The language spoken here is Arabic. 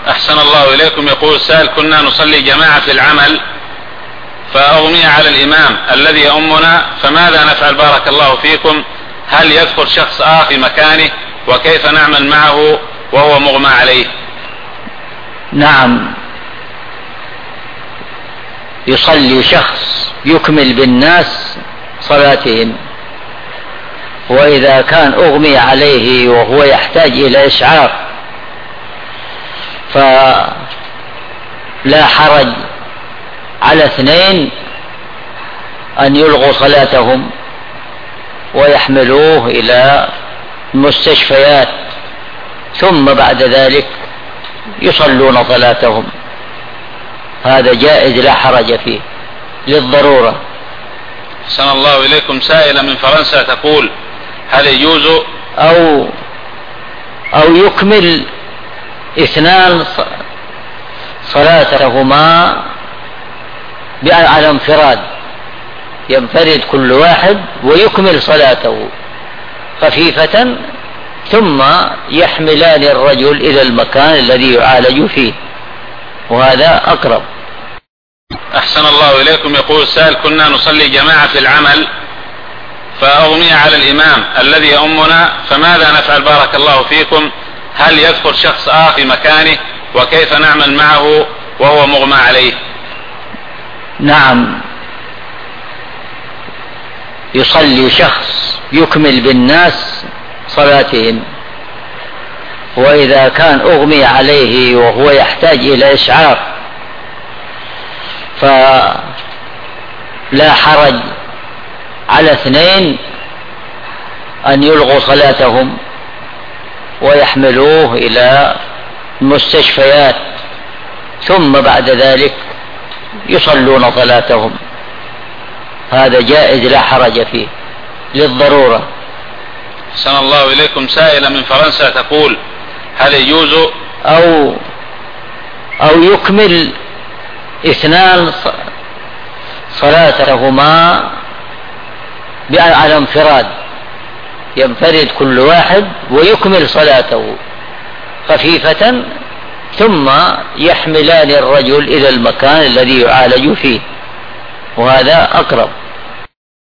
أحسن الله إليكم. يقول سائل: كنا نصلي جماعة في العمل فأغمي على الإمام الذي يؤمنا، فماذا نفعل بارك الله فيكم؟ هل يدخل شخص آخر في مكانه؟ وكيف نعمل معه وهو مغمى عليه؟ نعم، يصلي شخص يكمل بالناس صلاتهم، وإذا كان أغمي عليه وهو يحتاج إلى إسعاف فلا حرج على اثنين أن يلغوا صلاتهم ويحملوه إلى المستشفيات، ثم بعد ذلك يصلون صلاتهم. هذا جائز لا حرج فيه للضرورة. أحسن الله إليكم. سائلة من فرنسا تقول: هل يجوز أو يكمل اثنان صلاتهما على انفراد، ينفرد كل واحد ويكمل صلاته خفيفة، ثم يحملان الرجل إلى المكان الذي يعالج فيه، وهذا أقرب. أحسن الله إليكم. يقول سائل: كنا نصلي جماعة في العمل فأغمي على الإمام الذي يؤمنا، فماذا نفعل بارك الله فيكم؟ هل يدخل شخص آخر في مكانه؟ وكيف نعمل معه وهو مغمى عليه؟ نعم، يصلي شخص يكمل بالناس صلاتهم، وإذا كان أغمي عليه وهو يحتاج إلى إسعاف فلا حرج على اثنين أن يلغوا صلاتهم ويحملوه إلى المستشفيات، ثم بعد ذلك يصلون صلاتهم. هذا جائز لا حرج فيه للضرورة. أحسن الله إليكم. سائلة من فرنسا تقول: هل يجوز أو يكمل اثنان صلاتهما على انفراد، ينفرد كل واحد ويكمل صلاته خفيفة، ثم يحملان الرجل إلى المكان الذي يعالج فيه، وهذا أقرب.